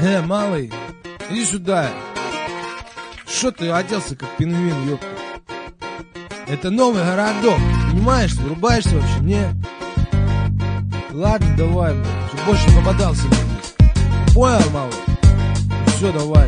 Малый, иди сюда. Что ты оделся как пингвин, ёпта? Это новый городок, понимаешь, врубаешься вообще, не? Ладно, давай, блядь, чтоб больше не попадался здесь. Понял, малый? Все, давай.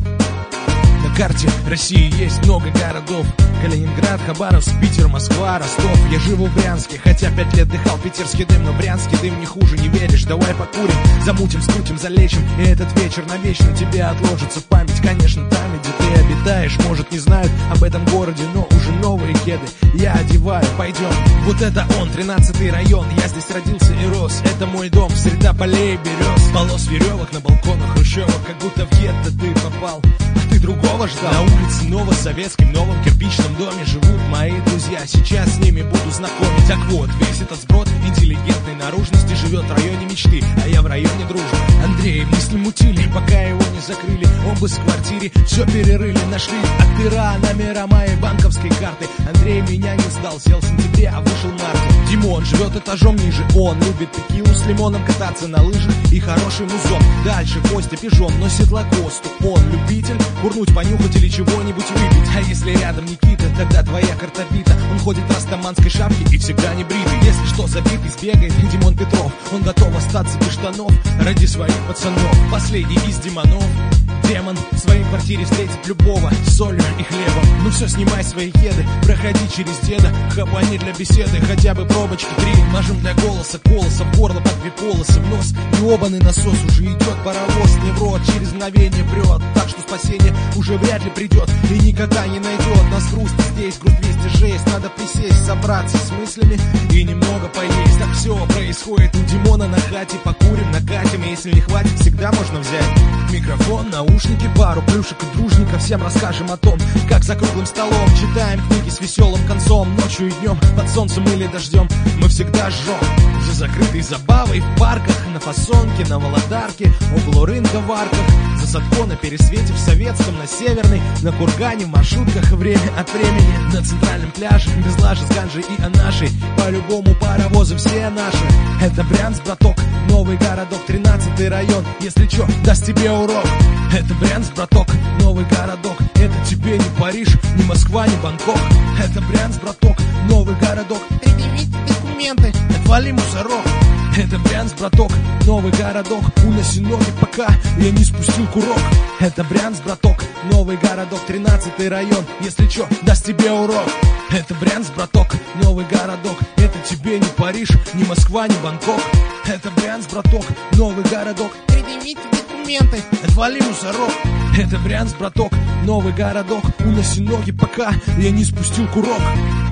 На карте России есть много городов: Калининград, Хабаровск, Питер, Москва, Ростов. Я живу в Брянске, хотя 5 лет дыхал питерский дым, но брянский дым не хуже, не веришь? Давай покурим, замутим, скрутим, залечим, и этот вечер навечно тебе отложится в память. Конечно, там, где ты обитаешь, может, не знают об этом городе, но уже новые кеды я одеваю. Пойдем, вот это он, 13-й район. Я здесь родился и рос, это мой дом. Среда полей, берез, полос веревок на балконах хрущевок, как будто в гетто ты попал, а ты другого ждал. На улице Новосоветском, новом кирпичном доме живут мои друзья, сейчас с ними буду знакомить. Так вот, весь этот сброд интеллигентной наружности живет в районе мечты, а я в районе дружбы. Андрей мысли мутили, пока его не закрыли. Обыск в квартире, все перерыли, нашли от пера номера моей банковской карты. Андрей меня не сдал, сел в сентябре, а вышел в марте. Димон живет этажом ниже, он любит текилу с лимоном, кататься на лыжах и хороший музон. Дальше Костя пижон, носит лакосту, он любитель курнуть, понюхать или чего-нибудь выпить. А если рядом Никита, тогда твоя карта бита. Он ходит в растаманской шапке и всегда не бритый. Если что, забитый сбегает Димон Петров. Он готов остаться без штанов ради своих пацанов. Последний из Димонов. Демон в своей квартире встретит любого с солью и хлебом. Ну все, снимай свои кеды, проходи через деда, хапани для беседы, хотя бы пробочки 3. Нажим для голоса, колоса в горло по 2 полосы в нос. Необанный насос, уже идет паровоз, не в рот, через мгновение прет. Так что спасение уже вряд ли придет и никогда не найдет. Нас грусть здесь, грусть 206. Надо присесть, собраться с мыслями и немного поесть. Так все происходит у Димона на хате. Покурим, накатим, и если не хватит, всегда можно взять микрофон, наушники, пару плюшек и дружников. Всем расскажем о том, как за круглым столом читаем книги с веселым концом. Ночью и днем, под солнцем или дождем, мы всегда жжем. За закрытой забавой в парках, на Фасонке, на Володарке, около рынка в Арках, за Садко на Пересвете, в Советском, на Северной, на Кургане, в маршрутках, время от времени на центральном пляже, без лажи с ганжей и анашей. По-любому паровозы все наши. Это Брянск, браток, новый городок, 13-й район. Если чё, даст тебе урок. Это Брянск, браток, новый городок. Это тебе не Париж, не Москва, не Бангкок. Это Брянск, браток, новый городок. Предъявите документы, отвали мусорок. Это Брянск, браток, новый городок. Уноси ноги, пока я не спустил курок. Это Брянск, браток, новый городок, 13-й район. Если чё, даст тебе урок. Это Брянск, браток, новый городок. Это тебе не Париж, не Москва, не Бангкок. Это Брянск, браток, новый городок. Предъявите документы, отвали мусорок. Это Брянск, браток, новый городок. Уноси ноги, пока я не спустил курок.